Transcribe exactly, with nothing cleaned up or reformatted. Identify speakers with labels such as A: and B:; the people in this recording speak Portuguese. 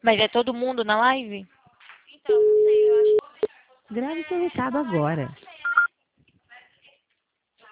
A: Mas é todo mundo na live?
B: Então, não sei, eu acho que...
C: Grave seu recado agora.